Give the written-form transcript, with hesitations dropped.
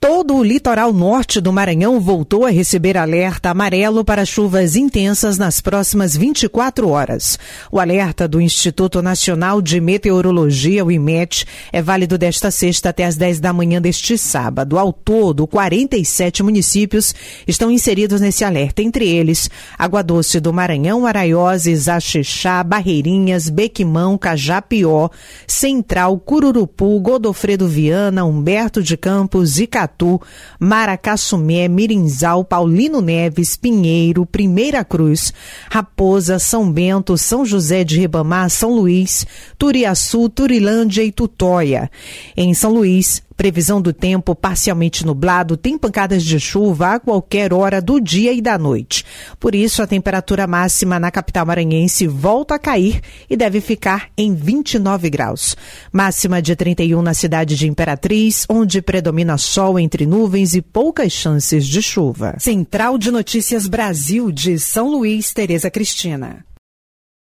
Todo o litoral norte do Maranhão voltou a receber alerta amarelo para chuvas intensas nas próximas 24 horas. O alerta do Instituto Nacional de Meteorologia, o IMET, é válido desta sexta até às 10 da manhã deste sábado. Ao todo, 47 municípios estão inseridos nesse alerta, entre eles Água Doce do Maranhão, Araioses, Axixá, Barreirinhas, Bequimão, Cajapió, Central, Cururupu, Godofredo Viana, Humberto de Campos, Icatu, Maracassumé, Mirinzal, Paulino Neves, Pinheiro, Primeira Cruz, Raposa, São Bento, São José de Ribamar, São Luís, Turiaçu, Turilândia e Tutóia. Em São Luís, previsão do tempo parcialmente nublado, tem pancadas de chuva a qualquer hora do dia e da noite. Por isso, a temperatura máxima na capital maranhense volta a cair e deve ficar em 29 graus. Máxima de 31 na cidade de Imperatriz, onde predomina sol entre nuvens e poucas chances de chuva. Central de Notícias Brasil de São Luís, Tereza Cristina.